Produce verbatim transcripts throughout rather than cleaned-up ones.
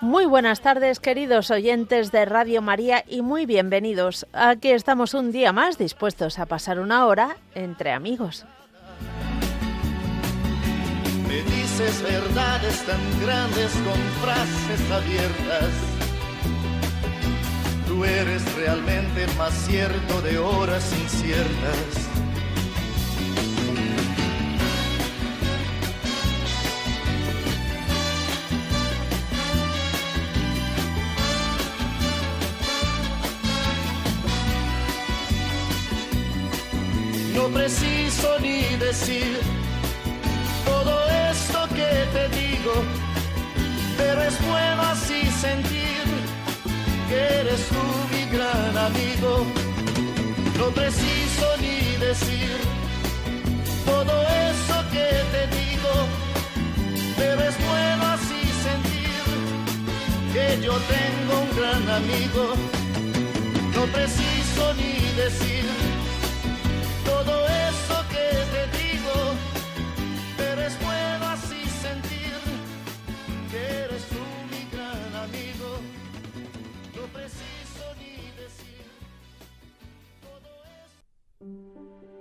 Muy buenas tardes, queridos oyentes de Radio María, y muy bienvenidos. Aquí estamos un día más dispuestos a pasar una hora entre amigos. Me dices verdades tan grandes con frases abiertas. Tú eres realmente más cierto de horas inciertas. No preciso ni decir todo esto que te digo, pero es bueno así sentir que eres tú mi gran amigo. No preciso ni decir todo eso que te digo, pero es bueno así sentir que yo tengo un gran amigo. No preciso ni decir todo eso que te digo, pero es bueno así sentir que eres tú mi gran amigo. No preciso ni decir todo eso.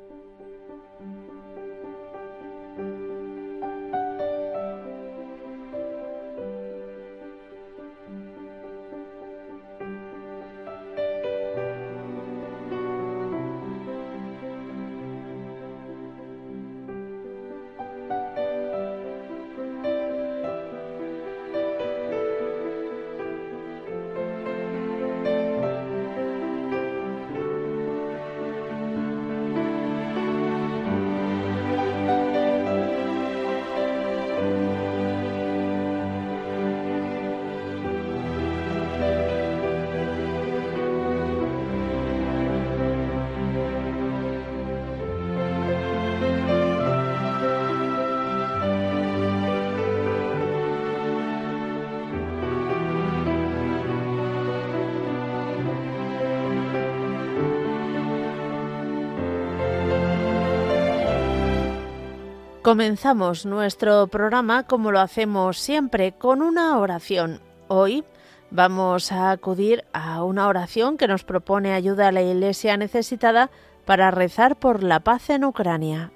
Comenzamos nuestro programa como lo hacemos siempre, con una oración. Hoy vamos a acudir a una oración que nos propone ayuda a la Iglesia necesitada para rezar por la paz en Ucrania.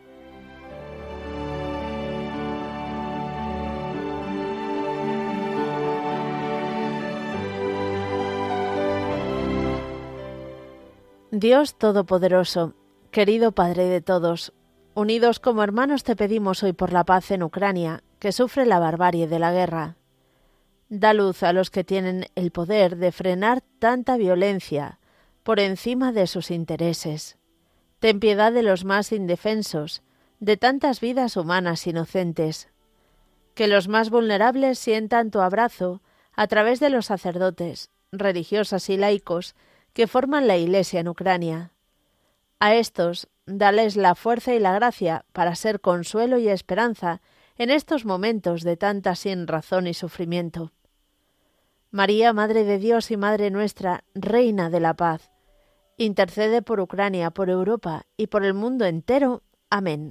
Dios Todopoderoso, querido Padre de todos, unidos como hermanos te pedimos hoy por la paz en Ucrania, que sufre la barbarie de la guerra. Da luz a los que tienen el poder de frenar tanta violencia por encima de sus intereses. Ten piedad de los más indefensos, de tantas vidas humanas inocentes. Que los más vulnerables sientan tu abrazo a través de los sacerdotes, religiosas y laicos que forman la Iglesia en Ucrania. A estos, dales la fuerza y la gracia para ser consuelo y esperanza en estos momentos de tanta sinrazón y sufrimiento. María, Madre de Dios y Madre nuestra, Reina de la Paz, intercede por Ucrania, por Europa y por el mundo entero. Amén.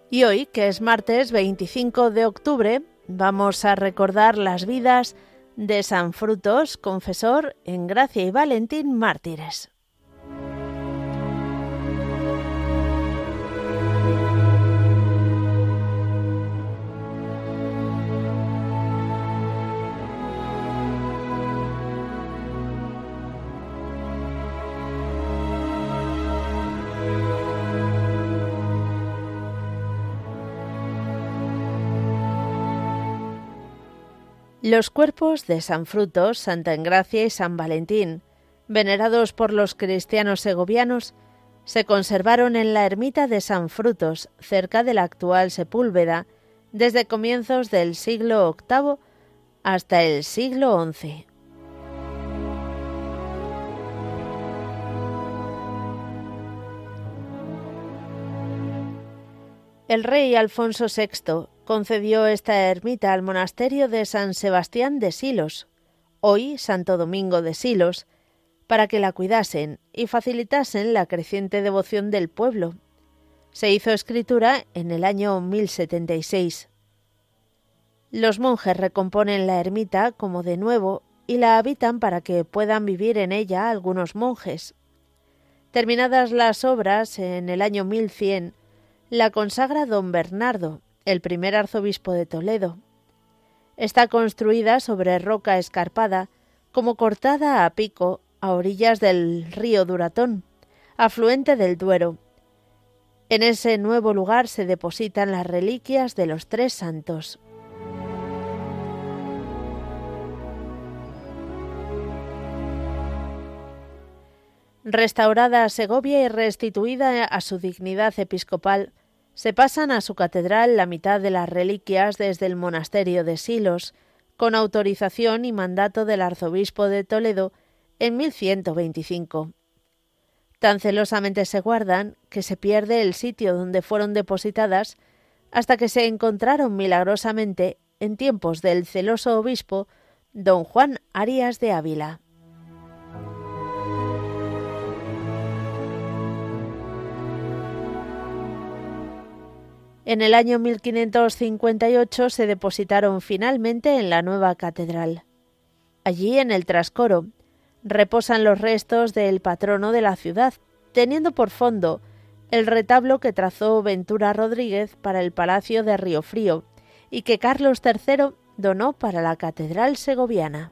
Y hoy, que es martes veinticinco de octubre, vamos a recordar las vidas de San Frutos, confesor, Engracia y Valentín, mártires. Los cuerpos de San Frutos, Santa Engracia y San Valentín, venerados por los cristianos segovianos, se conservaron en la ermita de San Frutos, cerca de la actual Sepúlveda, desde comienzos del siglo octavo hasta el siglo once. El rey Alfonso sexto concedió esta ermita al monasterio de San Sebastián de Silos, hoy Santo Domingo de Silos, para que la cuidasen y facilitasen la creciente devoción del pueblo. Se hizo escritura en el año mil setenta y seis. Los monjes recomponen la ermita como de nuevo y la habitan para que puedan vivir en ella algunos monjes. Terminadas las obras, en el año mil cien, la consagra don Bernardo, el primer arzobispo de Toledo. Está construida sobre roca escarpada, como cortada a pico, a orillas del río Duratón, afluente del Duero. En ese nuevo lugar se depositan las reliquias de los tres santos. Restaurada Segovia y restituida a su dignidad episcopal, se pasan a su catedral la mitad de las reliquias desde el monasterio de Silos, con autorización y mandato del arzobispo de Toledo en mil ciento veinticinco. Tan celosamente se guardan que se pierde el sitio donde fueron depositadas hasta que se encontraron milagrosamente en tiempos del celoso obispo don Juan Arias de Ávila. En el año mil quinientos cincuenta y ocho se depositaron finalmente en la nueva catedral. Allí, en el trascoro, reposan los restos del patrono de la ciudad, teniendo por fondo el retablo que trazó Ventura Rodríguez para el Palacio de Riofrío y que Carlos tercero donó para la catedral segoviana.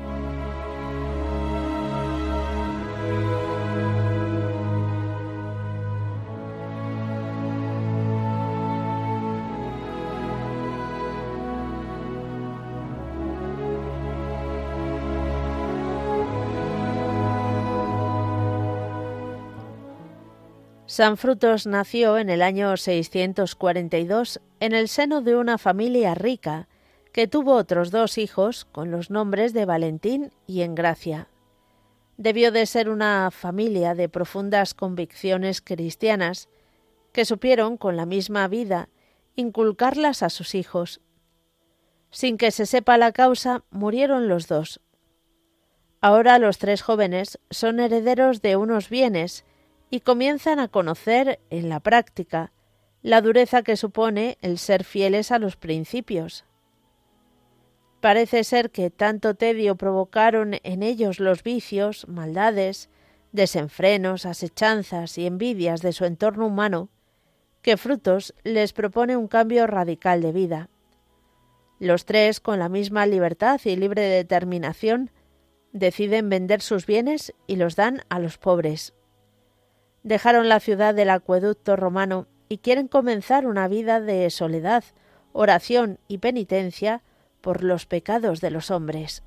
San Frutos nació en el año seiscientos cuarenta y dos en el seno de una familia rica que tuvo otros dos hijos con los nombres de Valentín y Engracia. Debió de ser una familia de profundas convicciones cristianas que supieron, con la misma vida, inculcarlas a sus hijos. Sin que se sepa la causa, murieron los dos. Ahora los tres jóvenes son herederos de unos bienes y comienzan a conocer, en la práctica, la dureza que supone el ser fieles a los principios. Parece ser que tanto tedio provocaron en ellos los vicios, maldades, desenfrenos, asechanzas y envidias de su entorno humano, que Frutos les propone un cambio radical de vida. Los tres, con la misma libertad y libre determinación, deciden vender sus bienes y los dan a los pobres. Dejaron la ciudad del acueducto romano y quieren comenzar una vida de soledad, oración y penitencia por los pecados de los hombres.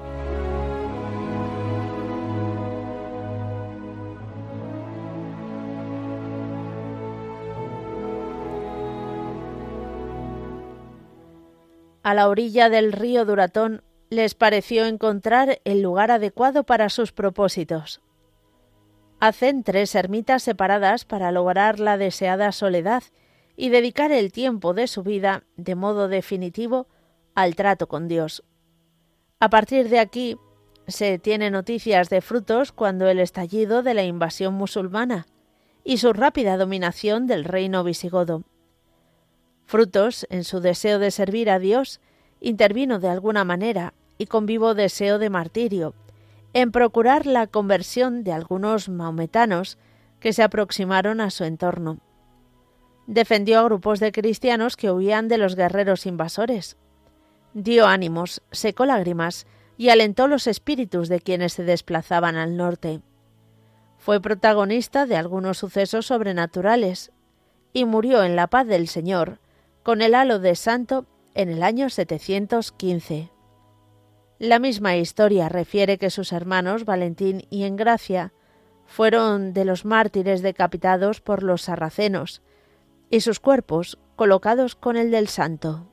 A la orilla del río Duratón les pareció encontrar el lugar adecuado para sus propósitos. Hacen tres ermitas separadas para lograr la deseada soledad y dedicar el tiempo de su vida, de modo definitivo, al trato con Dios. A partir de aquí, se tiene noticias de Frutos cuando el estallido de la invasión musulmana y su rápida dominación del reino visigodo. Frutos, en su deseo de servir a Dios, intervino de alguna manera y con vivo deseo de martirio, en procurar la conversión de algunos maometanos que se aproximaron a su entorno. Defendió a grupos de cristianos que huían de los guerreros invasores. Dio ánimos, secó lágrimas y alentó los espíritus de quienes se desplazaban al norte. Fue protagonista de algunos sucesos sobrenaturales y murió en la paz del Señor, con el halo de santo, en el año setecientos quince. La misma historia refiere que sus hermanos Valentín y Engracia fueron de los mártires decapitados por los sarracenos y sus cuerpos colocados con el del santo.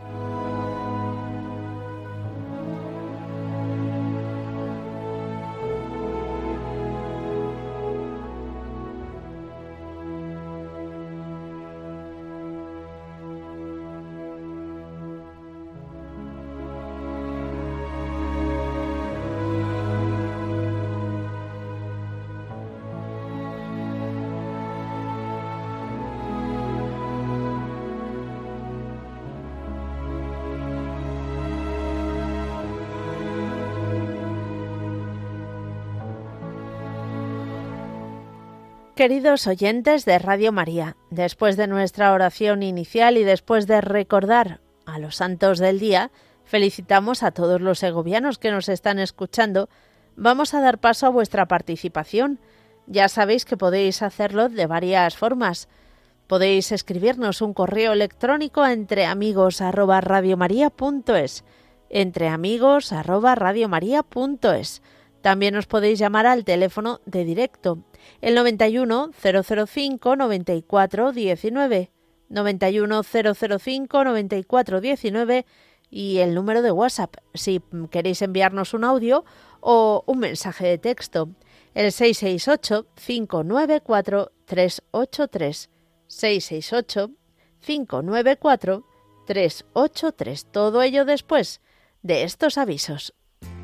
Queridos oyentes de Radio María, después de nuestra oración inicial y después de recordar a los santos del día, felicitamos a todos los segovianos que nos están escuchando. Vamos a dar paso a vuestra participación. Ya sabéis que podéis hacerlo de varias formas. Podéis escribirnos un correo electrónico a entreamigos arroba radiomaria.es, entreamigos arroba radiomaria.es. También os podéis llamar al teléfono de directo, el noventa y uno, cero cero cinco, noventa y cuatro, diecinueve, noventa y uno, cero cero cinco, noventa y cuatro, diecinueve y el número de WhatsApp, si queréis enviarnos un audio o un mensaje de texto, el seis seis ocho, cinco nueve cuatro, tres ocho tres, seis seis ocho, cinco nueve cuatro, tres ocho tres, todo ello después de estos avisos.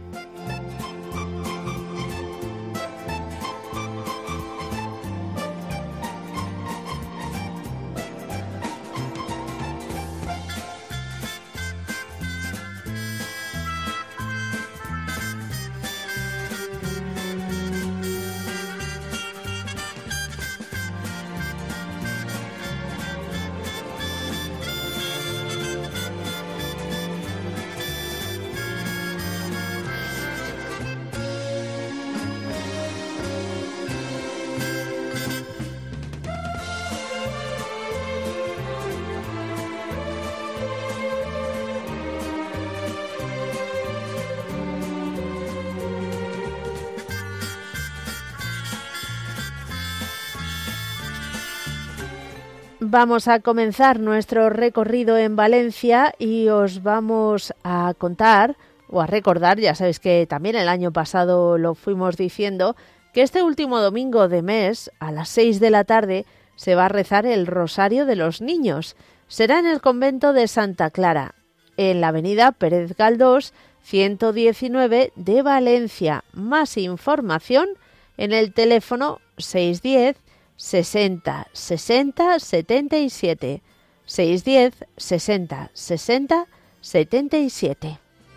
Vamos a comenzar nuestro recorrido en Valencia y os vamos a contar o a recordar, ya sabéis que también el año pasado lo fuimos diciendo, que este último domingo de mes a las seis de la tarde se va a rezar el Rosario de los Niños. Será en el convento de Santa Clara, en la avenida Pérez Galdós, ciento diecinueve de Valencia. Más información en el teléfono seiscientos diez, sesenta, sesenta, setenta y siete, seiscientos diez, sesenta, sesenta, setenta y siete.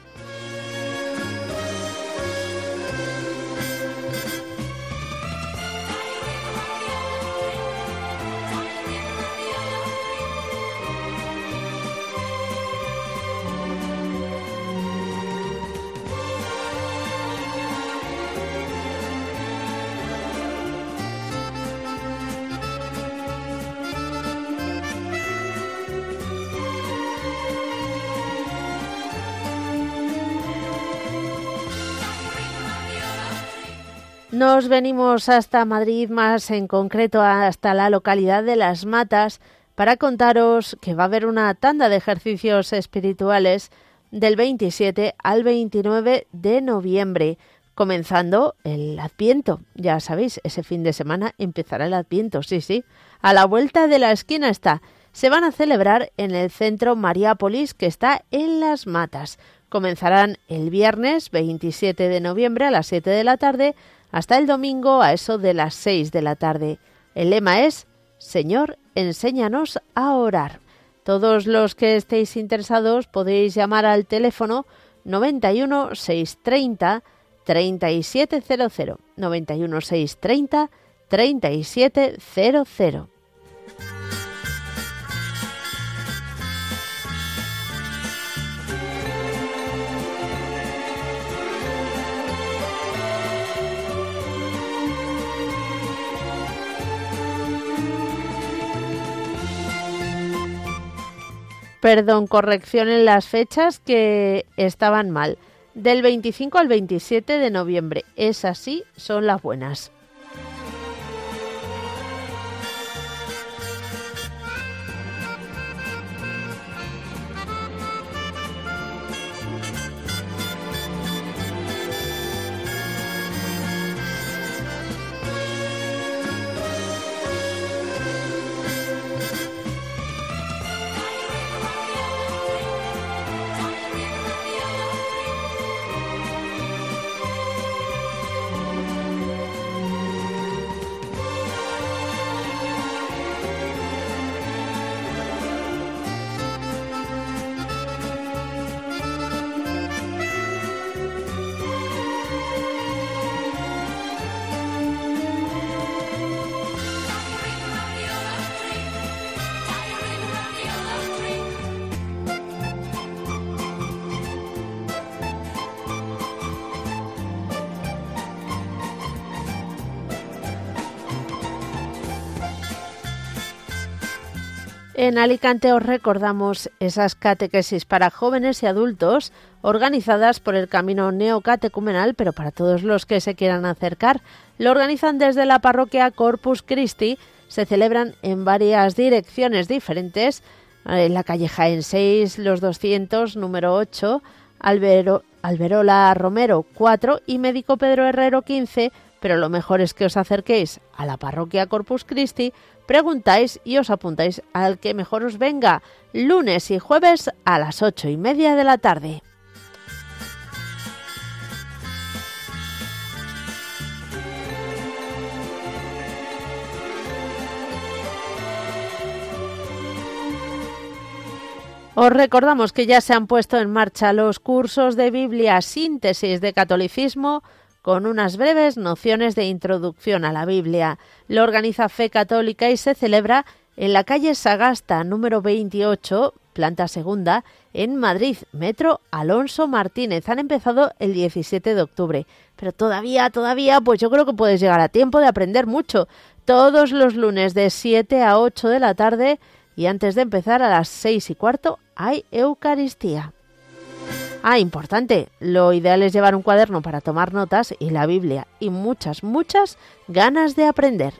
Nos venimos hasta Madrid, más en concreto hasta la localidad de Las Matas, para contaros que va a haber una tanda de ejercicios espirituales del veintisiete al veintinueve de noviembre, comenzando el Adviento. Ya sabéis, ese fin de semana empezará el Adviento, sí, sí. A la vuelta de la esquina está. Se van a celebrar en el Centro Mariápolis, que está en Las Matas. Comenzarán el viernes veintisiete de noviembre a las siete de la tarde hasta el domingo a eso de las seis de la tarde. El lema es: Señor, enséñanos a orar. Todos los que estéis interesados podéis llamar al teléfono noventa y uno, seiscientos treinta, treinta y siete cero cero, noventa y uno, seiscientos treinta, treinta y siete cero cero. Perdón, corrección en las fechas que estaban mal. Del veinticinco al veintisiete de noviembre. Esas sí son las buenas. En Alicante os recordamos esas catequesis para jóvenes y adultos organizadas por el Camino Neocatecumenal, pero para todos los que se quieran acercar. Lo organizan desde la parroquia Corpus Christi, se celebran en varias direcciones diferentes, en la calle Jaén seis, Los doscientos, número ocho, Albero, Alberola Romero cuatro y Médico Pedro Herrero quince, pero lo mejor es que os acerquéis a la parroquia Corpus Christi, preguntáis y os apuntáis al que mejor os venga, lunes y jueves a las ocho y media de la tarde. Os recordamos que ya se han puesto en marcha los cursos de Biblia Síntesis de Catolicismo con unas breves nociones de introducción a la Biblia. Lo organiza Fe Católica y se celebra en la calle Sagasta, número veintiocho, planta segunda, en Madrid, Metro Alonso Martínez. Han empezado el diecisiete de octubre, pero todavía, todavía, pues yo creo que puedes llegar a tiempo de aprender mucho. Todos los lunes de siete a ocho de la tarde y antes de empezar a las seis y cuarto hay Eucaristía. Ah, importante, lo ideal es llevar un cuaderno para tomar notas y la Biblia y muchas, muchas ganas de aprender.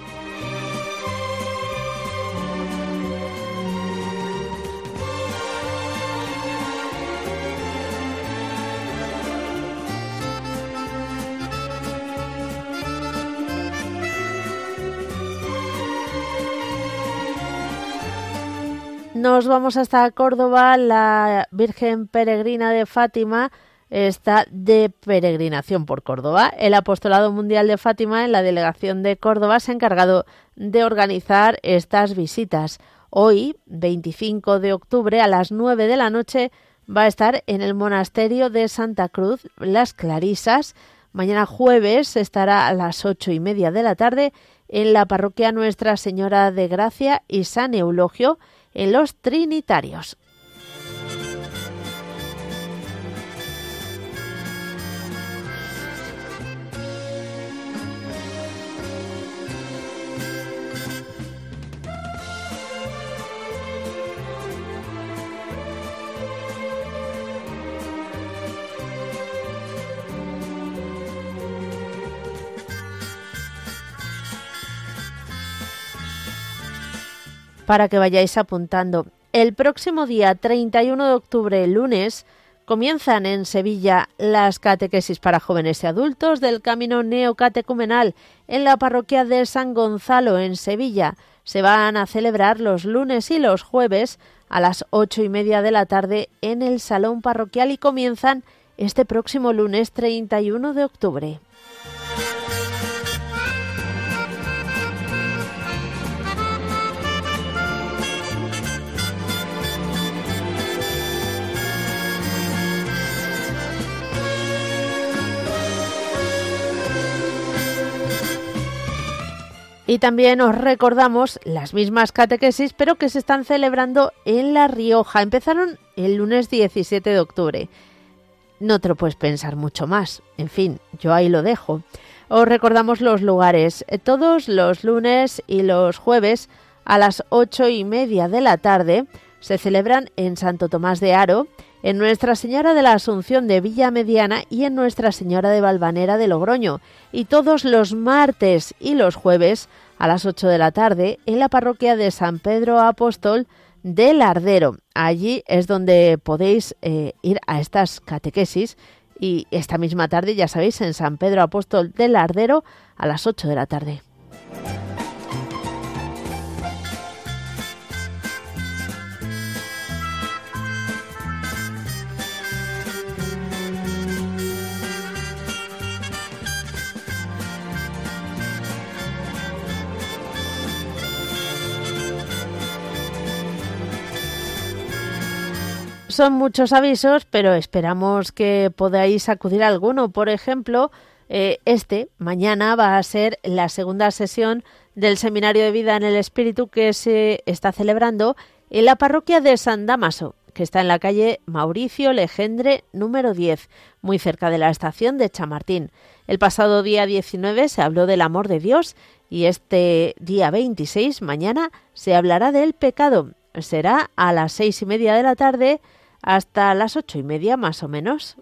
Nos vamos hasta Córdoba. La Virgen Peregrina de Fátima está de peregrinación por Córdoba. El Apostolado Mundial de Fátima en la delegación de Córdoba se ha encargado de organizar estas visitas. Hoy, veinticinco de octubre, a las nueve de la noche, va a estar en el monasterio de Santa Cruz, Las Clarisas. Mañana jueves estará a las ocho y media de la tarde en la parroquia Nuestra Señora de Gracia y San Eulogio, en Los Trinitarios. Para que vayáis apuntando. El próximo día treinta y uno de octubre, lunes, comienzan en Sevilla las catequesis para jóvenes y adultos del Camino Neocatecumenal en la parroquia de San Gonzalo, en Sevilla. Se van a celebrar los lunes y los jueves a las ocho y media de la tarde en el Salón Parroquial y comienzan este próximo lunes treinta y uno de octubre. Y también os recordamos las mismas catequesis, pero que se están celebrando en La Rioja. Empezaron el lunes diecisiete de octubre. No te lo puedes pensar mucho más. En fin, yo ahí lo dejo. Os recordamos los lugares. Todos los lunes y los jueves a las ocho y media de la tarde se celebran en Santo Tomás de Haro, en Nuestra Señora de la Asunción de Villa Mediana y en Nuestra Señora de Valvanera de Logroño. Y todos los martes y los jueves a las ocho de la tarde en la parroquia de San Pedro Apóstol de Lardero. Allí es donde podéis eh, ir a estas catequesis. Y esta misma tarde, ya sabéis, en San Pedro Apóstol de Lardero a las ocho de la tarde. Son muchos avisos, pero esperamos que podáis acudir a alguno. Por ejemplo, eh, este, mañana va a ser la segunda sesión del Seminario de Vida en el Espíritu que se está celebrando en la parroquia de San Dámaso, que está en la calle Mauricio Legendre número diez, muy cerca de la estación de Chamartín. El pasado día diecinueve se habló del amor de Dios y este día veintiséis, mañana, se hablará del pecado. Será a las seis y media de la tarde hasta las ocho y media más o menos.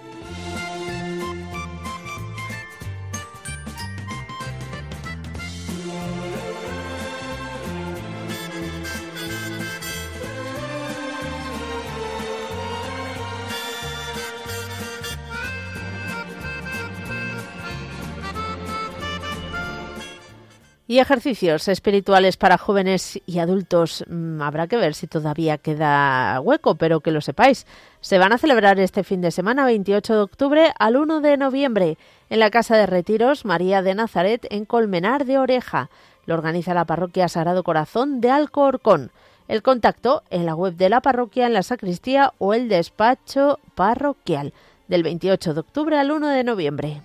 Y ejercicios espirituales para jóvenes y adultos. Habrá que ver si todavía queda hueco, pero que lo sepáis. Se van a celebrar este fin de semana, veintiocho de octubre al uno de noviembre, en la Casa de Retiros María de Nazaret, en Colmenar de Oreja. Lo organiza la Parroquia Sagrado Corazón de Alcorcón. El contacto en la web de la parroquia, en la sacristía o el despacho parroquial, del veintiocho de octubre al uno de noviembre.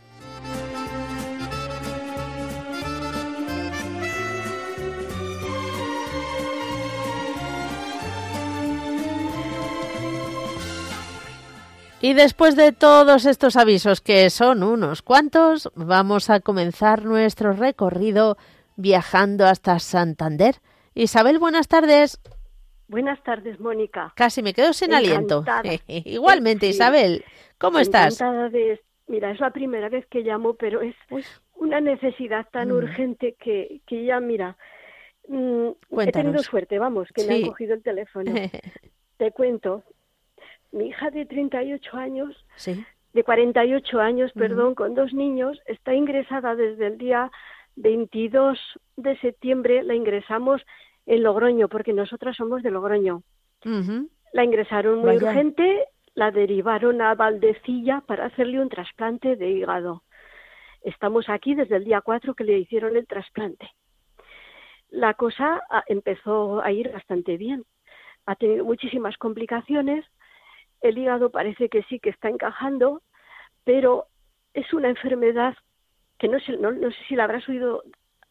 Y después de todos estos avisos, que son unos cuantos, vamos a comenzar nuestro recorrido viajando hasta Santander. Isabel, buenas tardes. Buenas tardes, Mónica. Casi me quedo sin Encantada. aliento. Igualmente, sí. Isabel, ¿cómo estás? Encantada de... Mira, es la primera vez que llamo, pero es Uy. una necesidad tan mm. urgente que, que ya, mira, mmm, he tenido suerte, vamos, que sí. me han cogido el teléfono. Te cuento. Mi hija de treinta y ocho años, ¿sí? de cuarenta y ocho años, uh-huh. perdón, con dos niños, está ingresada desde el día veintidós de septiembre, la ingresamos en Logroño, porque nosotras somos de Logroño. Uh-huh. La ingresaron muy Vaya. urgente, la derivaron a Valdecilla para hacerle un trasplante de hígado. Estamos aquí desde el día cuatro que le hicieron el trasplante. La cosa empezó a ir bastante bien. Ha tenido muchísimas complicaciones. El hígado parece que sí que está encajando, pero es una enfermedad que no sé, no, no sé si la habrás oído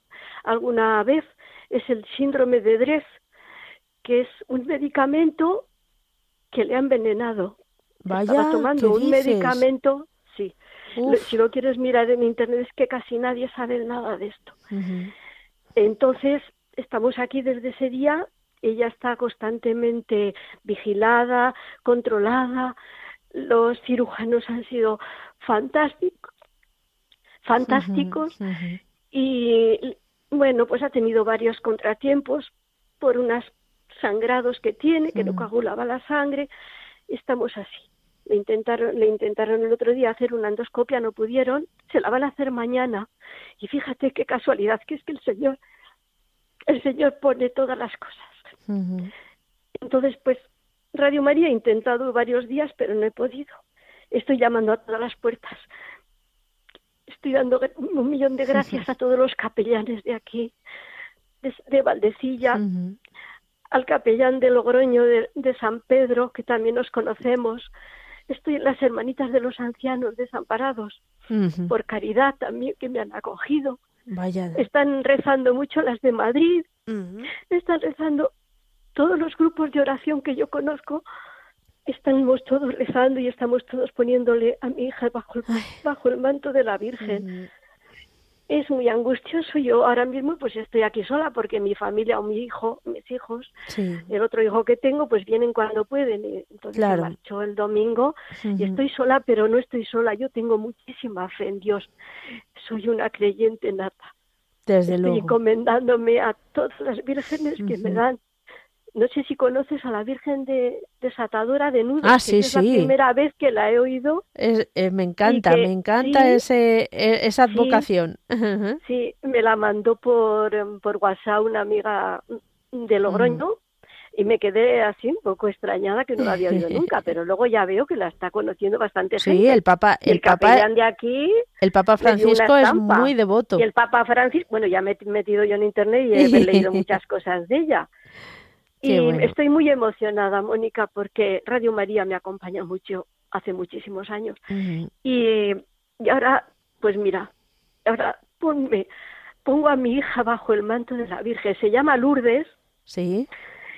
alguna vez, es el síndrome de Drez, que es un medicamento que le ha envenenado. Vaya, Estaba tomando un dices? medicamento, sí. Uf. Si lo quieres mirar en internet es que casi nadie sabe nada de esto. Uh-huh. Entonces, estamos aquí desde ese día. Ella está constantemente vigilada, controlada. Los cirujanos han sido fantásticos, fantásticos. Uh-huh, uh-huh. Y bueno, pues ha tenido varios contratiempos por unos sangrados que tiene, que uh-huh. no coagulaba la sangre. Estamos así. Le intentaron, le intentaron el otro día hacer una endoscopia, no pudieron. Se la van a hacer mañana. Y fíjate qué casualidad, que es que el Señor, el Señor pone todas las cosas. Uh-huh. Entonces, pues, Radio María he intentado varios días, pero no he podido. Estoy llamando a todas las puertas. Estoy dando un millón de gracias a todos los capellanes de aquí, de, de Valdecilla, uh-huh. al capellán de Logroño, de, de San Pedro, que también nos conocemos. Estoy en las hermanitas de los ancianos desamparados, uh-huh. por caridad también, que me han acogido. Vaya. Están rezando mucho las de Madrid, Uh-huh. están rezando todos los grupos de oración que yo conozco, estamos todos rezando y estamos todos poniéndole a mi hija bajo el, bajo el manto de la Virgen. Uh-huh. Es muy angustioso. Yo ahora mismo pues estoy aquí sola porque mi familia o mi hijo, mis hijos, Sí. el otro hijo que tengo, pues vienen cuando pueden. Y entonces Claro. se marchó el domingo Uh-huh. y estoy sola, pero no estoy sola. Yo tengo muchísima fe en Dios. Soy una creyente nata. Desde Estoy luego. encomendándome a todas las vírgenes que Uh-huh. me dan. No sé si conoces a la Virgen de desatadora de nudos. Ah, que sí, es la sí. primera vez que la he oído. Es, eh, me encanta, que, me encanta sí, ese, e- esa sí. advocación. Uh-huh. Sí, me la mandó por, em, por WhatsApp una amiga de Logroño y me quedé así un poco extrañada que no la había oído nunca, pero luego ya veo que la está conociendo bastante Sí, gente. el Papa, Y el el Papa, capellán de aquí el Papa me dio una Francisco es estampa. muy devoto. Y el Papa Francisco, bueno, ya me he metido yo en internet y he leído muchas cosas de ella. Qué Y bueno. estoy muy emocionada, Mónica, porque Radio María me acompaña mucho hace muchísimos años. Uh-huh. Y, y ahora, pues mira, ahora ponme, pongo a mi hija bajo el manto de la Virgen. Se llama Lourdes Sí.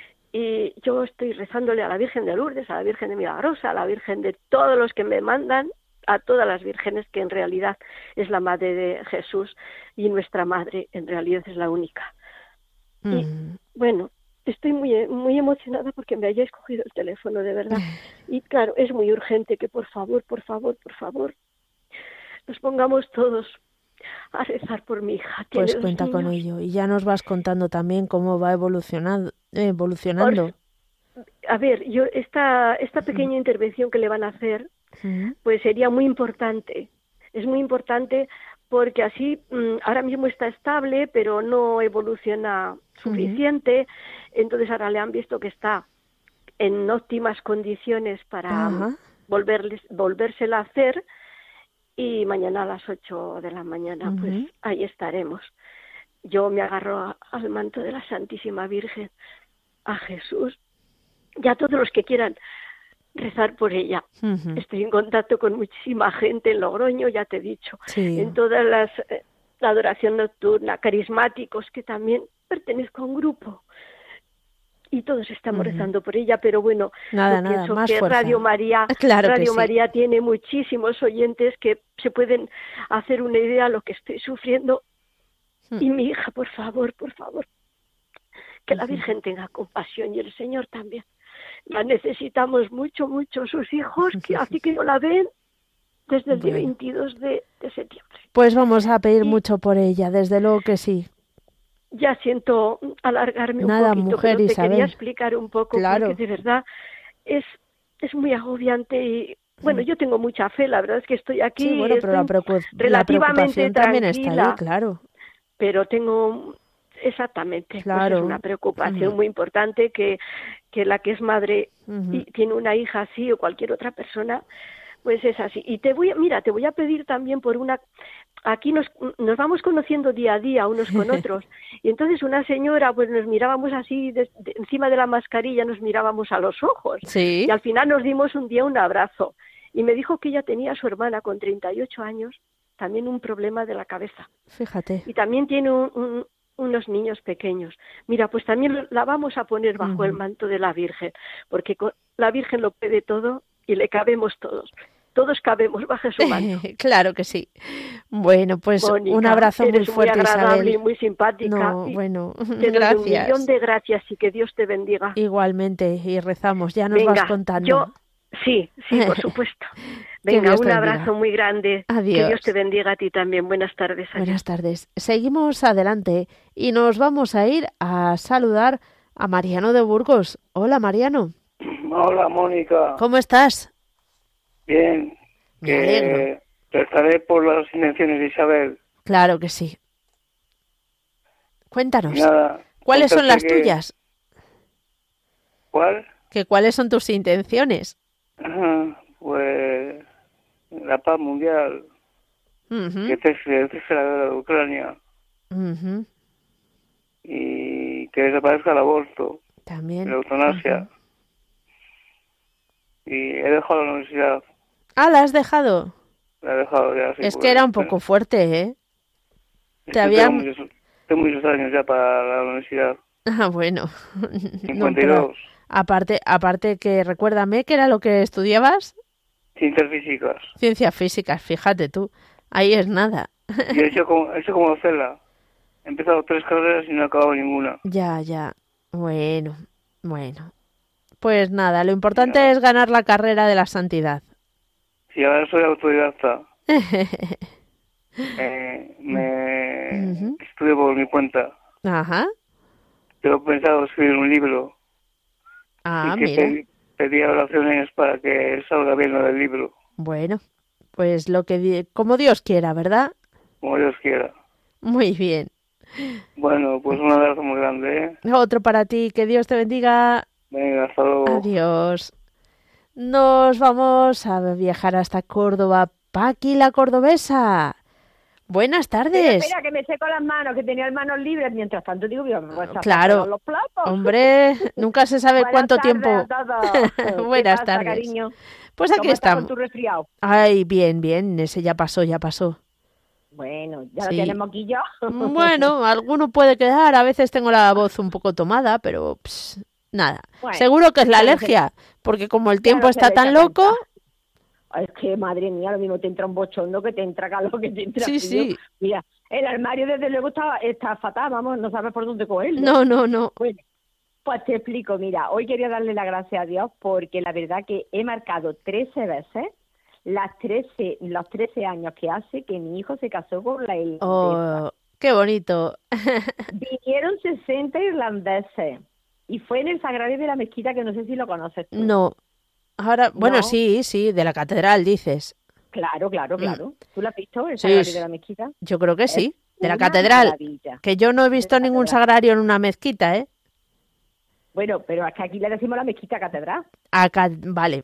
y yo estoy rezándole a la Virgen de Lourdes, a la Virgen de Milagrosa, a la Virgen de todos los que me mandan, a todas las vírgenes, que en realidad es la madre de Jesús y nuestra madre en realidad es la única. Uh-huh. Y bueno, estoy muy muy emocionada porque me hayáis cogido el teléfono, de verdad. Y claro, es muy urgente que por favor, por favor, por favor, nos pongamos todos a rezar por mi hija. Tiene Pues dos cuenta con niños. ello. Y ya nos vas contando también cómo va evolucionando. eh, evolucionando. A ver, yo esta esta pequeña intervención que le van a hacer, Uh-huh. pues sería muy importante. Es muy importante porque así mm, ahora mismo está estable, pero no evoluciona suficiente. Entonces ahora le han visto que está en óptimas condiciones para Ajá. volverles, volvérsela a hacer, y mañana a las ocho de la mañana pues Ujú. ahí estaremos. Yo me agarro a- al manto de la Santísima Virgen, a Jesús y a todos los que quieran rezar por ella. Ujú. Estoy en contacto con muchísima gente en Logroño, ya te he dicho, Sí. en todas las eh, la adoración nocturna, carismáticos, que también pertenezco a un grupo. Y todos estamos Ujú. rezando por ella, pero bueno, Nada, yo nada, pienso más que fuerza. Radio María, Claro que Radio sí. María tiene muchísimos oyentes que se pueden hacer una idea de lo que estoy sufriendo. Hmm. Y mi hija, por favor, por favor, que la Ujú. Virgen tenga compasión y el Señor también. La necesitamos mucho, mucho, sus hijos, que así que no la ven desde el día Bueno. veintidós de, de septiembre. Pues vamos a pedir Y- mucho por ella, desde luego que sí. Ya siento alargarme Nada, un poquito, mujer, pero te Isabel. quería explicar un poco, Claro. porque de verdad es, es muy agobiante y, bueno, yo tengo mucha fe, la verdad es que estoy aquí, Sí, bueno, pero la, estoy preocu- la relativamente preocupación también está tranquila, ahí, claro. pero tengo, exactamente, Claro. pues es una preocupación Ujú. muy importante que, que la que es madre Ujú. y tiene una hija así o cualquier otra persona, pues es así. Y te voy a, mira, te voy a pedir también por una, aquí nos, nos vamos conociendo día a día unos con otros, y entonces una señora, pues nos mirábamos así, de- de- encima de la mascarilla nos mirábamos a los ojos, Sí. y al final nos dimos un día un abrazo, y me dijo que ella tenía a su hermana con treinta y ocho años, también un problema de la cabeza, Fíjate. y también tiene un- un- unos niños pequeños. Mira, pues también la vamos a poner bajo Ujú. el manto de la Virgen, porque con la Virgen lo puede todo y le cabemos todos. Todos cabemos bajo su manto. Claro que sí. Bueno, pues Mónica, un abrazo muy eres fuerte, muy agradable Isabel. y muy simpática. No, y bueno, te doy un gracias. millón de gracias y que Dios te bendiga. Igualmente, y rezamos, ya nos Venga, vas contando. yo sí, sí, por supuesto. Que Venga, Dios un te abrazo bendiga. muy grande. Que Adiós. Dios te bendiga a ti también. Buenas tardes. Adiós. Buenas tardes. Seguimos adelante y nos vamos a ir a saludar a Mariano de Burgos. Hola, Mariano. Hola, Mónica. ¿Cómo estás? Bien. Me alegro. Que rezaré por las intenciones de Isabel. Claro que sí. Cuéntanos, Y nada. ¿cuáles son las contarte que- tuyas? ¿Cuál? ¿Que cuáles son tus intenciones? Ajá, pues la paz mundial, Ujú, que cese, cese la guerra de Ucrania ujú, y que desaparezca el aborto, también. la eutanasia. Ujú. Y he dejado la universidad, Ah, ¿la has dejado? la he dejado ya. sí, Es porque- que era un poco fuerte, ¿eh? Es Te que habían... tengo, muchos, tengo muchos años ya para la universidad. Ah, bueno. cincuenta y dos. No, pero aparte, aparte que recuérdame que era lo que estudiabas. Ciencias físicas. Ciencias físicas, fíjate tú. Ahí es nada. Y he hecho como, he hecho como Cela. He empezado tres carreras y no he acabado ninguna. Ya, ya. Bueno, bueno. Pues nada, lo importante Ya. es ganar la carrera de la santidad. Sí, ahora soy autodidacta. eh, me Ujú. estudio por mi cuenta. Ajá. Tengo pensado escribir un libro. Ah, y que mira. pedí, pedí oraciones para que salga bien lo del libro. Bueno, pues lo que di- como Dios quiera, ¿verdad? Como Dios quiera. Muy bien. Bueno, pues un abrazo muy grande, ¿eh? Otro para ti, que Dios te bendiga. Venga, hasta luego. Adiós. Nos vamos a viajar hasta Córdoba. Paqui, la cordobesa. Buenas Espera, tardes. espera, que me seco las manos, que tenía las manos libres. Mientras tanto, digo, yo me voy a Claro. los platos. Hombre, nunca se sabe Buenas cuánto tardes tiempo. a todos. ¿Qué Buenas pasa, tardes. cariño? Pues aquí ¿Cómo estás estamos. con tu resfriado? Ay, bien, bien. Ese ya pasó, ya pasó. Bueno, ya Sí. lo tenemos aquí yo. Bueno, alguno puede quedar. A veces tengo la voz un poco tomada, pero ps, nada. Bueno, Seguro que es la ya no se- alergia, porque como el ya tiempo no se está le tan echa loco. cuenta. Es que, madre mía, lo mismo te entra un bochondo que te entra calor, que te entra Sí, frío. sí. Mira, el armario desde luego está, está fatal, vamos, no sabes por dónde cogerlo. No, no, no. Bueno, pues te explico, mira, hoy quería darle las gracias a Dios porque la verdad que he marcado trece veces las trece, los trece años que hace que mi hijo se casó con la irlandesa. Oh, qué bonito. Vinieron sesenta irlandeses y fue en el Sagrario de la Mezquita, que no sé si lo conoces tú. No. Ahora, bueno, No. sí, sí, de la catedral dices. Claro, claro, Mm. claro. ¿Tú lo has visto, el Sí, Sagrario sí. de la Mezquita? Yo creo que Es sí. De la una catedral. maravilla. Que yo no he visto la ningún catedral. sagrario en una mezquita, ¿eh? Bueno, pero es que aquí le decimos la Mezquita Catedral. Acá, vale.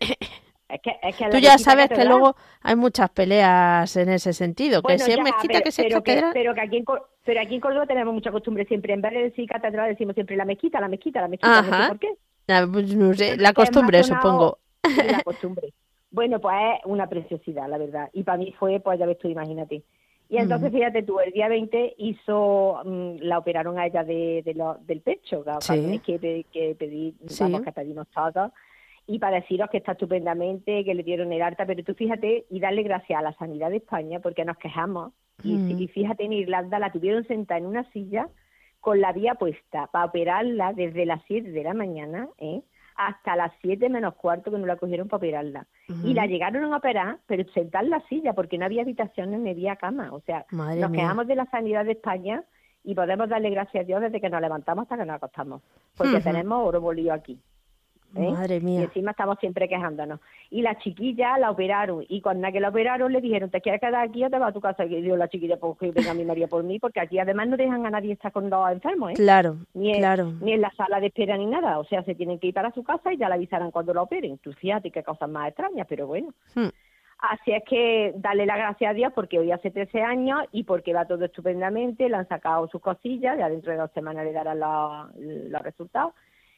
Es que, es que Tú la ya Mezquita sabes que Catedral- luego hay muchas peleas en ese sentido. Que Bueno, si es ya, mezquita, pero, que si es pero que, catedral. pero que aquí en Cor- pero aquí en Córdoba tenemos mucha costumbre siempre, en vez de decir catedral, decimos siempre la mezquita, la mezquita, la mezquita, no sé Ajá. por qué. Ah, pues no sé, la Es más costumbre, sonado- supongo. Sí, la costumbre. Bueno, pues es una preciosidad, la verdad. Y para mí fue, pues ya ves tú, imagínate. Y entonces, Ujú. fíjate tú, el día veinte hizo, mm, la operaron a ella de, de lo- del pecho, que, Sí. que, pe- que pedí, Sí. vamos, que pedimos todos. Y para deciros que está estupendamente, que le dieron el alta, pero tú fíjate y darle gracias a la sanidad de España, porque nos quejamos. Y, Mm. y fíjate, en Irlanda la tuvieron sentada en una silla con la vía puesta para operarla desde las siete de la mañana, ¿eh? hasta las siete menos cuarto, que no la cogieron para operarla. Ujú. Y la llegaron a operar, pero sentar en la silla, porque no había habitaciones ni había cama. O sea, Madre nos mía. quejamos de la sanidad de España y podemos darle gracias a Dios desde que nos levantamos hasta que nos acostamos, porque Ujú. tenemos oro bolillo aquí. ¿eh? Madre Y mía. encima estamos siempre quejándonos. Y la chiquilla la operaron, y cuando que la operaron le dijeron, ¿te quieres quedar aquí o te vas a tu casa? Y dijo la chiquilla, pues que venga mi María por mí, porque aquí además no dejan a nadie estar con los enfermos, ¿eh? Claro, Ni en, claro. ni en la sala de espera ni nada, o sea, se tienen que ir para su casa y ya la avisarán cuando la operen. Tú fíjate qué cosas más extrañas, pero bueno. Hmm. Así es que darle las gracias a Dios porque hoy hace trece años y porque va todo estupendamente, le han sacado sus cosillas, ya dentro de dos semanas le darán los, los resultados.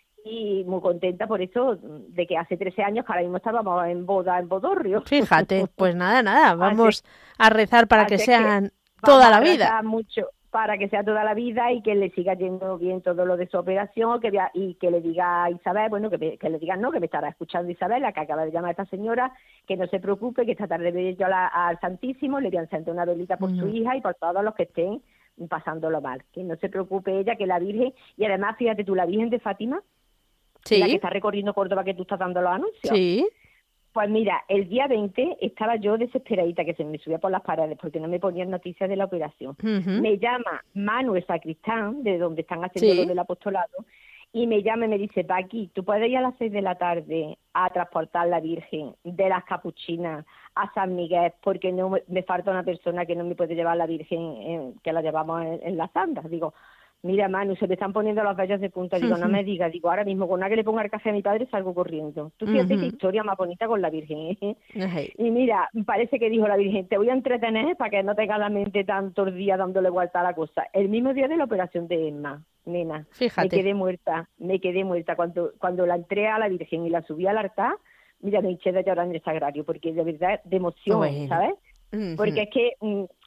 Y muy contenta por eso, de que hace trece años que ahora mismo estábamos en boda en Bodorrio. Fíjate, pues nada, nada, vamos a rezar para que así es sean Vamos toda la a vida. rezar mucho para que sea toda la vida y que le siga yendo bien todo lo de su operación, que vea, y que le diga a Isabel, bueno, que, me- que le digan no, que me estará escuchando Isabel, la que acaba de llamar a esta señora, que no se preocupe, que esta tarde voy yo a la- al Santísimo, le voy a encender una velita por su Ujú. hija y por todos los que estén pasándolo mal, que no se preocupe ella, que la Virgen, y además fíjate tú, la Virgen de Fátima, la que Sí, está recorriendo Córdoba, que tú estás dando los anuncios. sí. Pues mira, el día veinte estaba yo desesperadita, que se me subía por las paredes porque no me ponían noticias de la operación. Ujú. Me llama Manuel Sacristán, de donde están haciendo Sí. lo del apostolado, y me llama y me dice, Paqui, ¿tú puedes ir a las seis de la tarde a transportar la Virgen de las Capuchinas a San Miguel? Porque no me, me falta una persona que no me puede llevar la Virgen, en- que la llevamos en, en las andas. Digo, mira, Manu, se me están poniendo los vellos de punta. Digo, no me digas. Digo, ahora mismo con nada que le ponga el café a mi padre salgo corriendo. Tú fíjate Ujú. qué historia más bonita con la Virgen, ¿eh? Ay, Y mira, parece que dijo la Virgen, te voy a entretener para que no tengas la mente tantos días dándole vuelta a la cosa. El mismo día de la operación de Emma, nena, Fíjate. me quedé muerta, me quedé muerta. Cuando cuando la entré a la Virgen y la subí al altar, mira, me hinché de llorar en el sagrario, porque de verdad, de emoción, Bueno. ¿sabes? Ujú. Porque es que mm,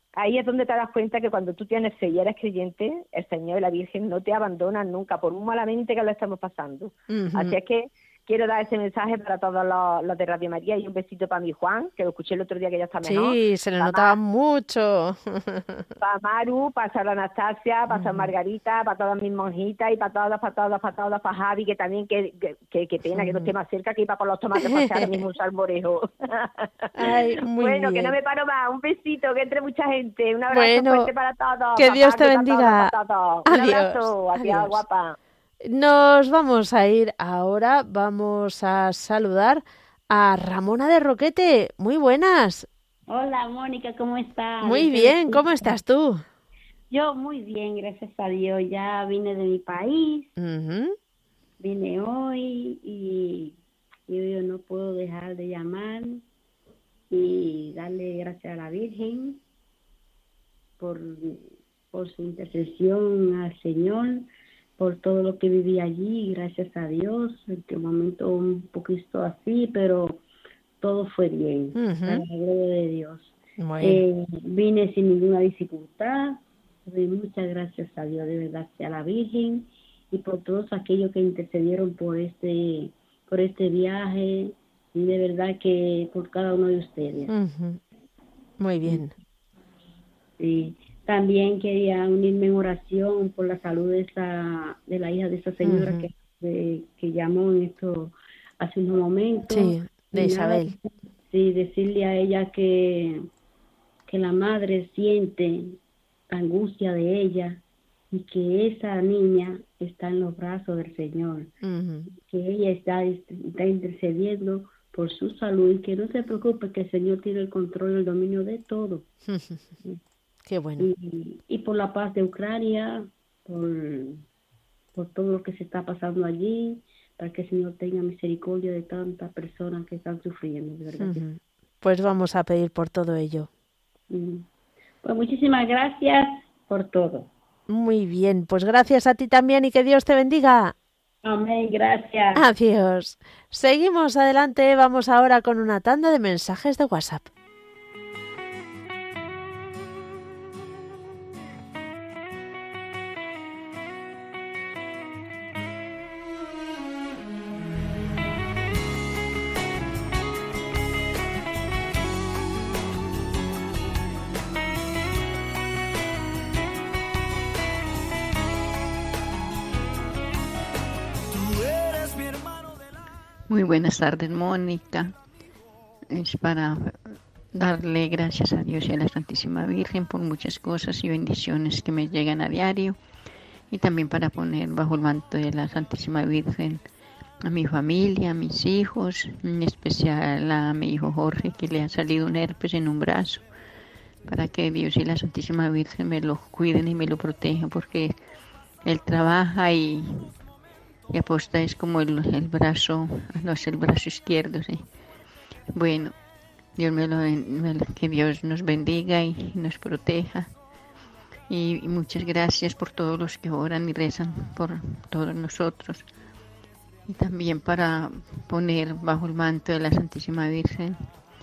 ahí es donde te das cuenta que cuando tú tienes fe y eres creyente, el Señor y la Virgen no te abandonan nunca, por muy malamente que lo estemos pasando. Uh-huh. Así es que quiero dar ese mensaje para todos los, los de Radio María y un besito para mi Juan, que lo escuché el otro día que ya está mejor. Sí, se le para notaba Mar, mucho. Para Maru, para Sara Anastasia, para San Margarita, para todas mis monjitas y para todas, para todas, para todas, para Javi, que también, que, que, que, que pena que no esté más cerca, que iba por los tomates para hacer mismo un salmorejo. Ay, muy bueno, bien. Que no me paro más. Un besito, que entre mucha gente. Un abrazo bueno, fuerte para todos. Que papá, Dios te para bendiga. Todos, para todos. Un Adiós. abrazo. Adiós, Adiós. guapa. Nos vamos a ir ahora, vamos a saludar a Ramona de Roquete. Muy buenas. Hola, Mónica, ¿cómo estás? Muy bien, ¿cómo estás tú? Yo muy bien, gracias a Dios. Ya vine de mi país, uh-huh. vine hoy y, y yo no puedo dejar de llamar y darle gracias a la Virgen por, por su intercesión al Señor, por todo lo que viví allí, gracias a Dios. En este momento un poquito así, pero todo fue bien, uh-huh. a la gloria de Dios. Eh, vine sin ninguna dificultad, doy muchas gracias a Dios, de verdad, a la Virgen y por todos aquellos que intercedieron por este, por este viaje, y de verdad que por cada uno de ustedes. Uh-huh. Muy bien. Sí. También quería unirme en oración por la salud de esa, de la hija de esa señora uh-huh. que, de, que llamó en esto hace unos momentos. Sí, de Isabel. Nada, sí, decirle a ella que, que la madre siente la angustia de ella y que esa niña está en los brazos del Señor, uh-huh. que ella está, está intercediendo por su salud y que no se preocupe, que el Señor tiene el control y el dominio de todo. Uh-huh. Qué bueno. Y, y por la paz de Ucrania, por, por todo lo que se está pasando allí, para que el Señor tenga misericordia de tantas personas que están sufriendo, de verdad. Uh-huh. Pues vamos a pedir por todo ello. Uh-huh. Pues muchísimas gracias por todo. Muy bien, pues gracias a ti también y que Dios te bendiga. Amén, gracias. Adiós. Seguimos adelante, vamos ahora con una tanda de mensajes de WhatsApp. Muy buenas tardes, Mónica. Es para darle gracias a Dios y a la Santísima Virgen por muchas cosas y bendiciones que me llegan a diario, y también para poner bajo el manto de la Santísima Virgen a mi familia, a mis hijos, en especial a mi hijo Jorge, que le ha salido un herpes en un brazo, para que Dios y la Santísima Virgen me lo cuiden y me lo protejan, porque él trabaja y Y aposta es como el, el brazo, no es el brazo izquierdo, sí. Bueno, Dios me lo, me lo, que Dios nos bendiga y nos proteja. Y, y muchas gracias por todos los que oran y rezan por todos nosotros. Y también para poner bajo el manto de la Santísima Virgen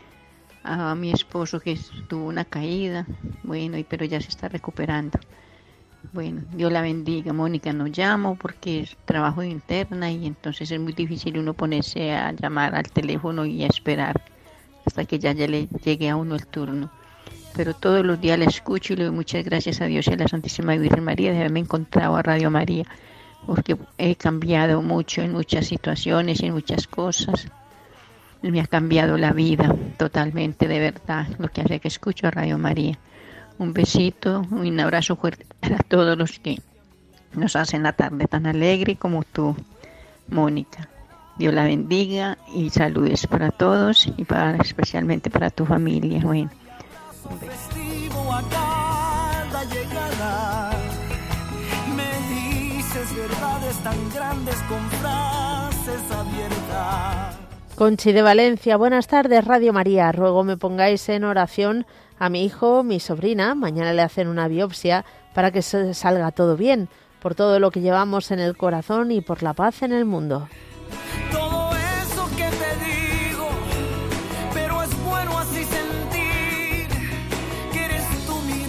a mi esposo, que tuvo una caída, bueno, y pero ya se está recuperando. Bueno, Dios la bendiga. Mónica, no llamo porque es trabajo de interna y entonces es muy difícil uno ponerse a llamar al teléfono y a esperar hasta que ya, ya le llegue a uno el turno. Pero todos los días la escucho y le doy muchas gracias a Dios y a la Santísima Virgen María de haberme encontrado a Radio María, porque he cambiado mucho en muchas situaciones y en muchas cosas. Me ha cambiado la vida totalmente, de verdad, lo que hace que escucho a Radio María. Un besito, un abrazo fuerte a todos los que nos hacen la tarde tan alegre como tú, Mónica. Dios la bendiga y saludes para todos y para especialmente para tu familia. Bueno, un festivo a cada llegada, me dices verdades tan grandes con frases abiertas. Conchi de Valencia, buenas tardes, Radio María. Ruego me pongáis en oración a mi hijo, mi sobrina. Mañana le hacen una biopsia para que salga todo bien, por todo lo que llevamos en el corazón y por la paz en el mundo. Todo eso que te digo, pero es bueno así sentir que eres tú mi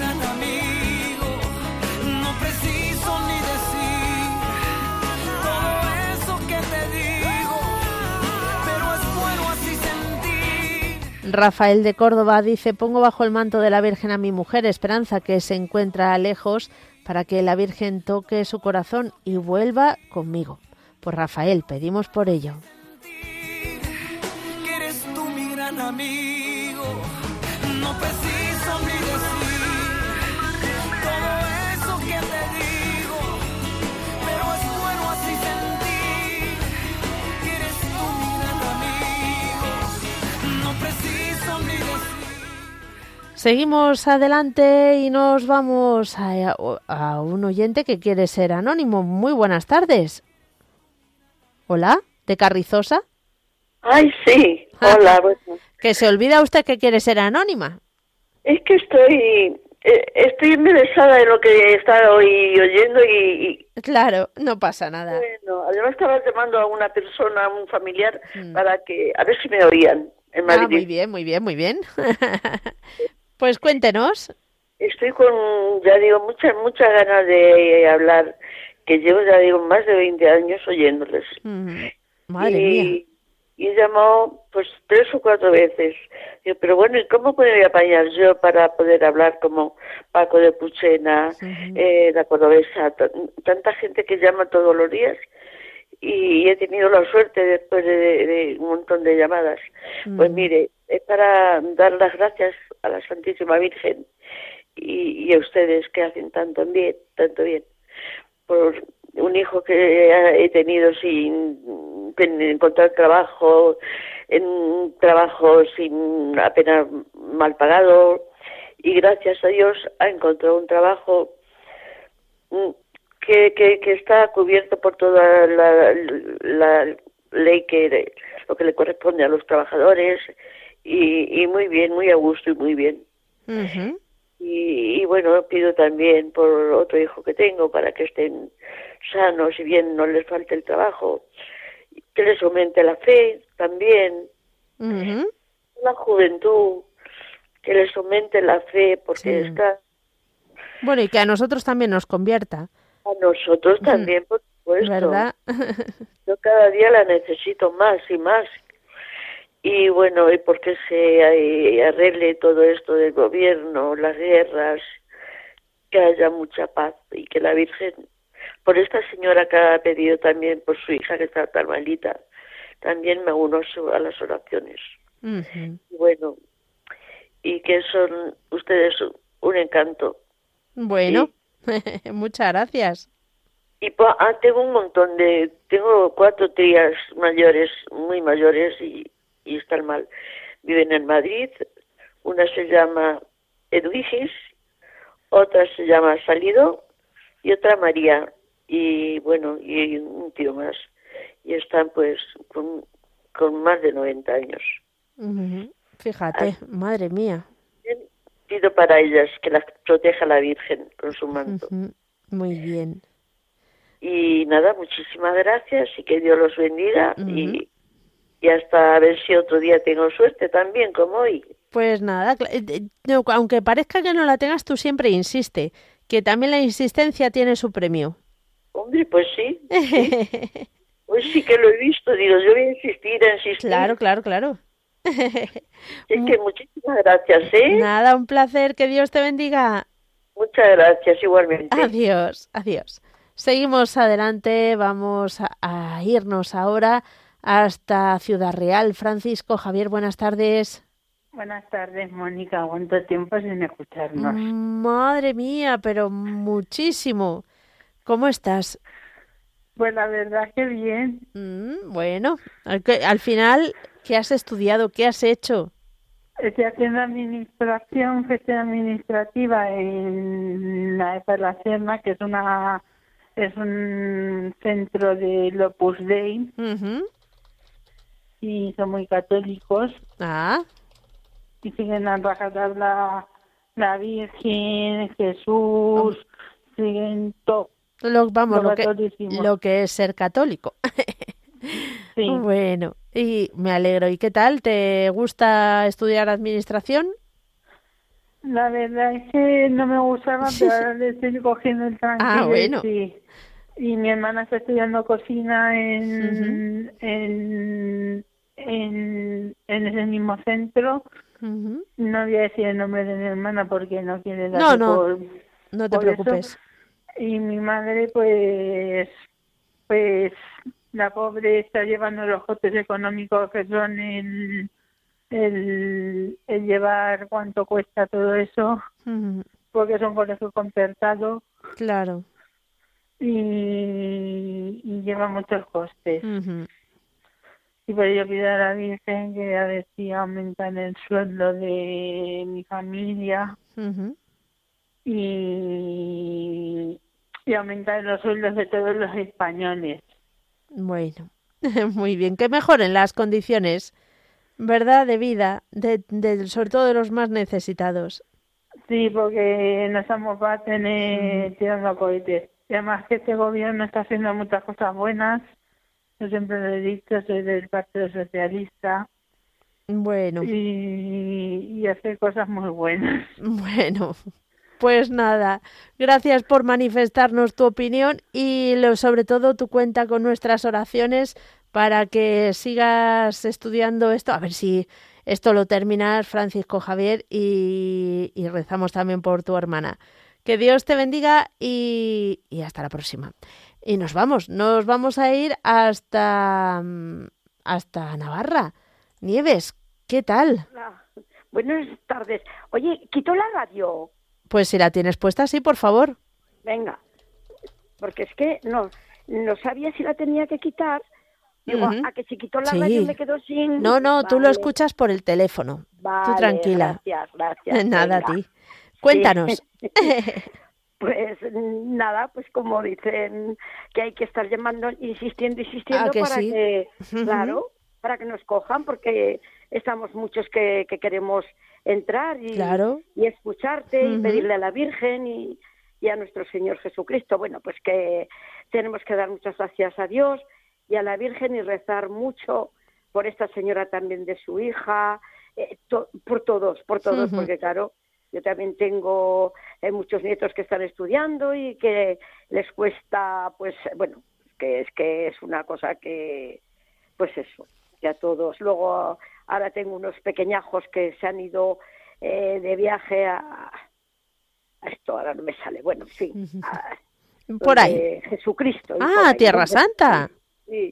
Rafael de Córdoba dice, pongo bajo el manto de la Virgen a mi mujer Esperanza, que se encuentra lejos, para que la Virgen toque su corazón y vuelva conmigo. Pues Rafael, pedimos por ello. Que eres tú mi gran amigo, no preciso ni decir todo eso que te digo, pero es bueno así sentir que eres tú mi gran amigo, no preciso ni decir. Seguimos adelante y nos vamos a, a un oyente que quiere ser anónimo. Muy buenas tardes. Hola, ¿de Carrizosa? Ay, sí. Hola. Bueno. ¿Que se olvida usted que quiere ser anónima? Es que estoy eh, estoy embelesada de lo que he estado hoy oyendo y, y... Claro, no pasa nada. Bueno, además estaba llamando a una persona, a un familiar, mm. para que, a ver si me oían en Madrid. Ah, muy bien, muy bien, muy bien. Pues cuéntenos. Estoy con, ya digo, muchas, muchas ganas de hablar, que llevo, ya digo, más de veinte años oyéndoles. Mm. Madre y, mía. Y he llamado, pues, tres o cuatro veces. Digo, pero bueno, ¿y cómo podría apañar yo para poder hablar como Paco de Puchena, uh-huh. eh, la cordobesa, t- tanta gente que llama todos los días? Y he tenido la suerte después de, de, de un montón de llamadas. Uh-huh. Pues mire, es para dar las gracias a la Santísima Virgen y, y a ustedes que hacen tanto bien, tanto bien, por un hijo que he tenido sin encontrar trabajo, en un trabajo sin apenas mal pagado, y gracias a Dios ha encontrado un trabajo que, que, que está cubierto por toda la, la ley, que lo que le corresponde a los trabajadores, y, y muy bien, muy a gusto y muy bien. Uh-huh. Y, y bueno, pido también por otro hijo que tengo para que estén sanos y bien, no les falte el trabajo, que les aumente la fe también, uh-huh. la juventud, que les aumente la fe, porque sí. está... Bueno, y que a nosotros también nos convierta. A nosotros también, por supuesto. ¿Verdad? Yo cada día la necesito más y más. Y bueno, y porque se arregle todo esto del gobierno, las guerras, que haya mucha paz y que la Virgen, por esta señora que ha pedido también por su hija que está tan malita, también me uno a las oraciones. Uh-huh. Bueno, y que son ustedes un encanto. Bueno, y, muchas gracias. Y pues, ah, tengo un montón de, tengo cuatro tías mayores, muy mayores, y y están mal. Viven en Madrid, una se llama Edwigis, otra se llama Salido y otra María, y bueno, y un tío más. Y están pues con, con más de noventa años. Uh-huh. Fíjate, Así, madre mía. Pido para ellas que las proteja la Virgen con su manto. Uh-huh. Muy bien. Y nada, muchísimas gracias y que Dios los bendiga. Uh-huh. y Y hasta a ver si otro día tengo suerte también, como hoy. Pues nada, aunque parezca que no la tengas, tú siempre insiste, que también la insistencia tiene su premio. Hombre, pues sí. sí. Pues sí que lo he visto, digo, yo voy a insistir, a insistir. Claro, claro, claro. Es que muchísimas gracias, ¿eh? Nada, un placer, que Dios te bendiga. Muchas gracias, igualmente. Adiós, adiós. Seguimos adelante, vamos a, a irnos ahora hasta Ciudad Real. Francisco Javier, buenas tardes. Buenas tardes, Mónica. ¿Cuánto tiempo sin escucharnos? Madre mía, pero muchísimo. ¿Cómo estás? Pues la verdad que bien. Mm, bueno, al, al final, ¿qué has estudiado? ¿Qué has hecho? Estoy haciendo administración, gestión administrativa en la E P A La Serna, que es una es un centro del Opus Dei. Uh-huh. Y son muy católicos. Ah. Y siguen a rajatabla la Virgen, Jesús, oh. siguen todo. Lo, vamos, lo, lo, que, lo que es ser católico. Sí. Bueno, y me alegro. ¿Y qué tal? ¿Te gusta estudiar administración? La verdad es que no me gustaba, pero ahora le estoy cogiendo el tranquilo. Ah, bueno. Sí. Y mi hermana está estudiando cocina en, uh-huh. en, en, en ese mismo centro. Uh-huh. No voy a decir el nombre de mi hermana porque no quiere dar no, no, por, no te por preocupes. Eso. Y mi madre, pues, pues la pobre está llevando los costes económicos que son el, el, el llevar cuánto cuesta todo eso, uh-huh. porque es un colegio concertado. Claro. Y, y lleva muchos costes. Uh-huh. Y por ello pido a la Virgen que a ver si aumentan el sueldo de mi familia uh-huh. y, y aumentar los sueldos de todos los españoles. Bueno, muy bien, que mejoren las condiciones, ¿verdad?, de vida, de, de sobre todo de los más necesitados. Sí, porque no estamos para tener uh-huh. tirando cohetes. Y además que este gobierno está haciendo muchas cosas buenas. Yo siempre lo he dicho, soy del Partido Socialista. Bueno. Y, y hace cosas muy buenas. Bueno, pues nada, gracias por manifestarnos tu opinión y lo, sobre todo tu cuenta con nuestras oraciones para que sigas estudiando esto. A ver si esto lo terminas, Francisco Javier, y, y rezamos también por tu hermana. Que Dios te bendiga y, y hasta la próxima. Y nos vamos, nos vamos a ir hasta, hasta Navarra. Nieves, ¿qué tal? Hola. Buenas tardes. Oye, ¿quito la radio? Pues si la tienes puesta, sí, por favor. Venga, porque es que no, no sabía si la tenía que quitar. Digo, uh-huh. a que si quito la sí. radio me quedo sin... No, no, vale. Tú lo escuchas por el teléfono. Vale, tú tranquila. Gracias, gracias. Nada venga. A ti. Cuéntanos. Sí. Pues nada, pues como dicen que hay que estar llamando, insistiendo, insistiendo que para sí? que, claro, para que nos cojan, porque estamos muchos que, que queremos entrar y, claro. y escucharte uh-huh. y pedirle a la Virgen y, y a nuestro Señor Jesucristo. Bueno, pues que tenemos que dar muchas gracias a Dios y a la Virgen y rezar mucho por esta señora también de su hija, eh, to, por todos, por todos, uh-huh. porque claro, yo también tengo eh, muchos nietos que están estudiando y que les cuesta, pues, bueno, que es que es una cosa que, pues eso, que a todos. Luego, ahora tengo unos pequeñajos que se han ido eh, de viaje a, a esto, ahora no me sale, bueno, sí, a, por ahí. Jesucristo. Ah, Tierra Santa. Sí.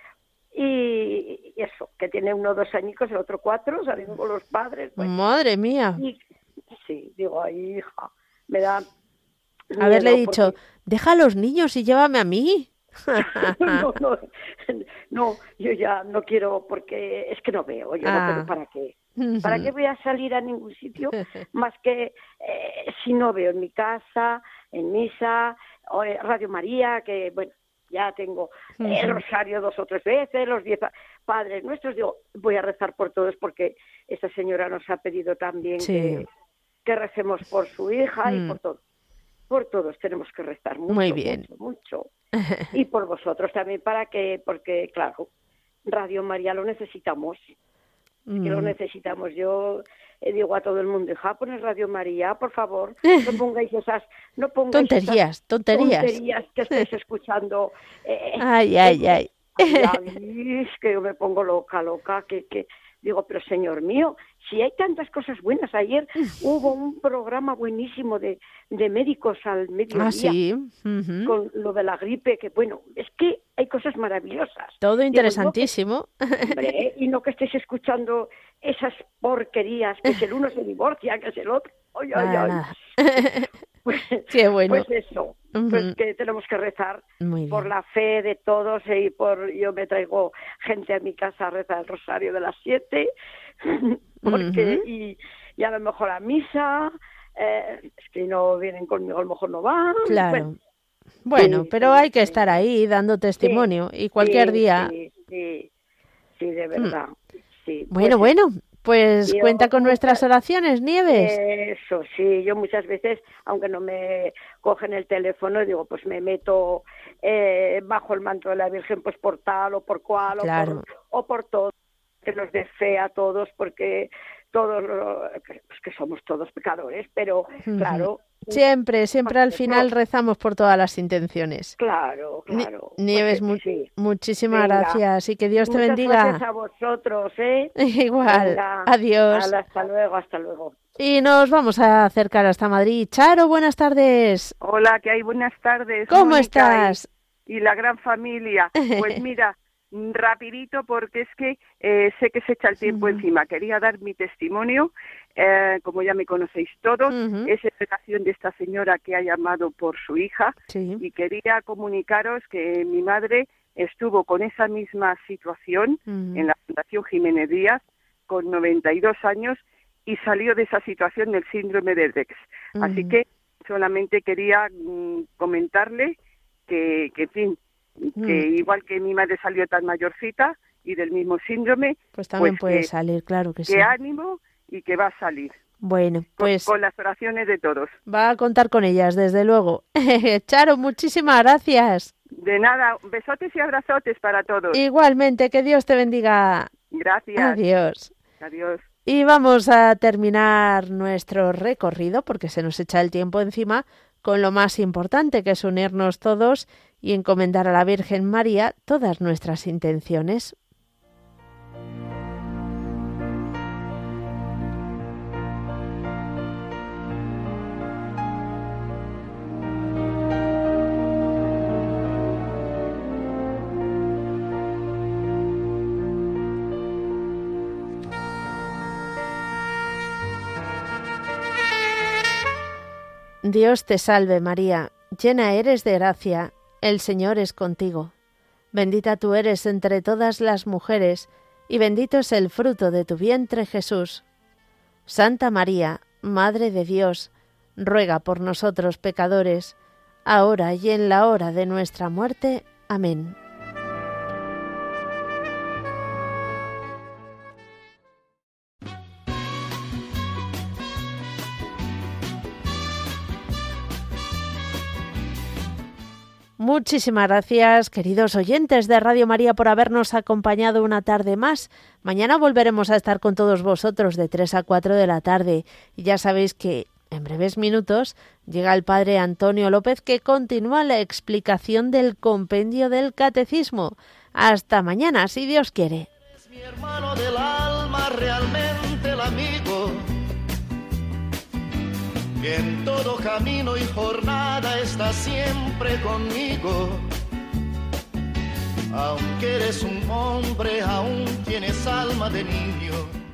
Y, y eso, que tiene uno dos añicos, el otro cuatro, saliendo con los padres. Bueno. Madre mía. Y, sí, digo, ay, hija, me da... Haberle dicho, porque... deja a los niños y llévame a mí. no, no, no, yo ya no quiero, porque es que no veo, yo ah. no tengo para qué. ¿Para qué voy a salir a ningún sitio? Más que eh, si no veo en mi casa, en misa, o en Radio María, que bueno, ya tengo el rosario dos o tres veces, los diez padres nuestros, digo, voy a rezar por todos porque esta señora nos ha pedido también sí. que, que recemos por su hija mm. y por todos. Por todos tenemos que rezar mucho, Muy bien. mucho, mucho. Y por vosotros también, para que, porque claro, Radio María lo necesitamos. Mm. Que lo necesitamos. Yo eh, digo a todo el mundo, hija, poner Radio María, por favor, no pongáis esas, no pongáis tonterías, esas tonterías, tonterías que estáis escuchando. Eh, ay, ay, ay. ay. Es que yo me pongo loca, loca, que, que digo, pero señor mío, si hay tantas cosas buenas. Ayer hubo un programa buenísimo de, de médicos al mediodía. Ah, sí. Uh-huh. Con lo de la gripe, que bueno, es que hay cosas maravillosas. Todo interesantísimo. Digo, no que, hombre, y no que estéis escuchando esas porquerías, que si el uno se divorcia, que es el otro. Ay, ay, ay. Pues, qué bueno. Pues eso, uh-huh. pues que tenemos que rezar Muy por bien. la fe de todos y por, yo me traigo gente a mi casa a rezar el rosario de las siete, porque, uh-huh. y, y a lo mejor a misa, eh, es que no vienen conmigo, a lo mejor no van. Claro. Bueno, bueno sí, pero sí, hay que sí. estar ahí dando testimonio sí, y cualquier sí, día. Sí, sí, sí, de verdad. Mm. Sí, bueno, pues, bueno. Pues yo, cuenta con nuestras oraciones, Nieves. Eso, sí. Yo muchas veces, aunque no me cogen el teléfono, digo, pues me meto eh, bajo el manto de la Virgen, pues por tal o por cual, claro. o, por, o por todo, que nos dé fe a todos, porque todos, pues que somos todos pecadores, pero uh-huh. claro, Siempre, siempre al final rezamos por todas las intenciones. Claro, claro. Ni- Nieves, Pues mu- sí. muchísimas Venga. gracias y que Dios te Muchas bendiga. gracias a vosotros, ¿eh? Igual. Venga. Adiós. Hala, hasta luego, hasta luego. Y nos vamos a acercar hasta Madrid. Charo, buenas tardes. Hola, ¿qué hay? Buenas tardes. ¿Cómo Mónica estás? Y, y la gran familia. Pues mira, rapidito porque es que eh, sé que se echa el tiempo encima. Quería dar mi testimonio, eh, como ya me conocéis todos, Ujú. es en relación de esta señora que ha llamado por su hija Sí. y quería comunicaros que mi madre estuvo con esa misma situación Ujú. en la Fundación Jiménez Díaz con noventa y dos años y salió de esa situación del síndrome de Dex. Así Ujú. que solamente quería mm, comentarle que, que, en fin, que Mm. igual que mi madre salió tan mayorcita y del mismo síndrome, Pues también pues puede que- salir, claro que que sí. ánimo y que va a salir. Bueno, Con, pues con las oraciones de todos. va a contar con ellas, desde luego. Charo, muchísimas gracias. De nada, besotes y abrazotes para todos. Igualmente, que Dios te bendiga. Gracias. Adiós. Adiós. Y vamos a terminar nuestro recorrido, porque se nos echa el tiempo encima, con lo más importante, que es unirnos todos y encomendar a la Virgen María todas nuestras intenciones. Dios te salve María, llena eres de gracia, el Señor es contigo. Bendita tú eres entre todas las mujeres, y bendito es el fruto de tu vientre Jesús. Santa María, Madre de Dios, ruega por nosotros pecadores, ahora y en la hora de nuestra muerte. Amén. Muchísimas gracias, queridos oyentes de Radio María, por habernos acompañado una tarde más. Mañana volveremos a estar con todos vosotros de tres a cuatro de la tarde. Y ya sabéis que en breves minutos llega el padre Antonio López, que continúa la explicación del compendio del Catecismo. Hasta mañana, si Dios quiere. Es mi hermano del alma, realmente el amigo, que en todo camino y jornada está siempre conmigo. Aunque eres un hombre, aún tienes alma de niño.